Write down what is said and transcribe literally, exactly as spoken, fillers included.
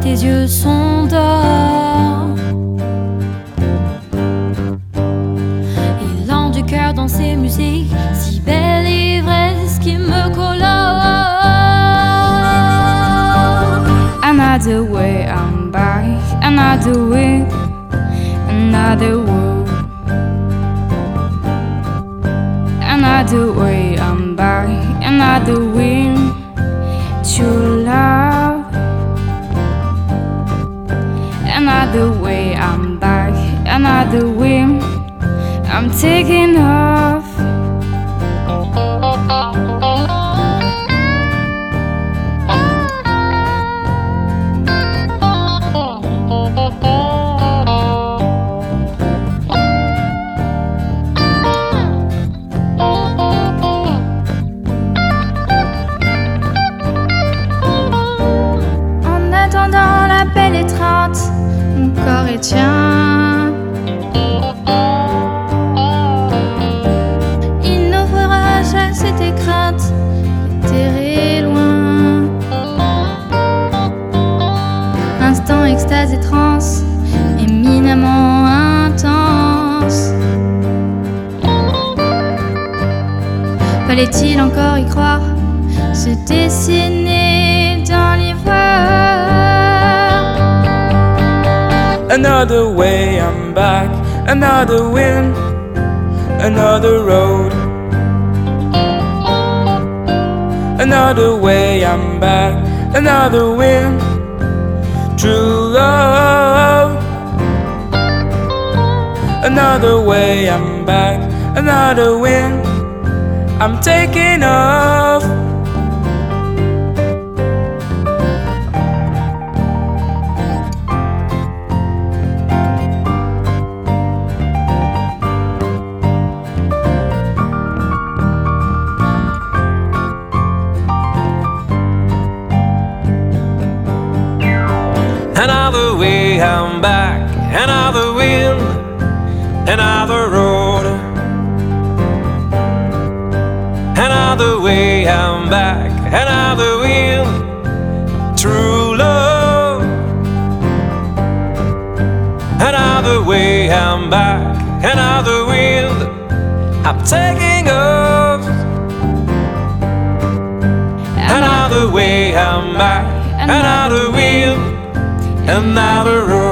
tes yeux sont d'or. Élan du cœur dans ces musiques, si belle ivresse qui me colore. Another way I'm back, another way, another world. Another way I'm back, another wind to love. Another way I'm back, another wind I'm taking off. Mon corps est tien. Il n'offrira chasser tes craintes, terrer loin. Instant extase et transe, éminemment intense. Fallait-il encore y croire, se dessiner dans l'ivoire. Another way I'm back, another wind, another road. Another way I'm back, another wind, true love. Another way I'm back, another wind, I'm taking off. Another way I'm back, another wind, another road. Another way I'm back, another wind, true love. Another way I'm back, another wind, I'm taking off. Another way I'm back, another wind, another road.